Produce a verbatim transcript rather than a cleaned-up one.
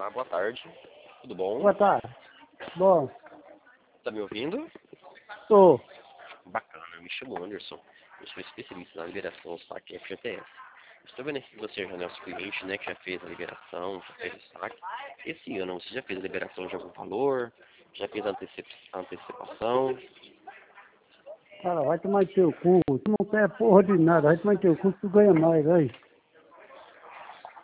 Olá, boa tarde. Tudo bom? Boa tarde. Bom, Tá me ouvindo? tô. Bacana, eu me chamo Anderson. Eu sou especialista na liberação do saque F G T S. Estou vendo aqui que você já é nosso cliente, né, que já fez a liberação, já fez o saque. Esse ano você já fez a liberação de algum valor? Já fez a antecip... antecipação? Cara, vai tomar teu cu. Tu não quer porra de nada. Vai tomar teu cu que tu ganha mais, aí.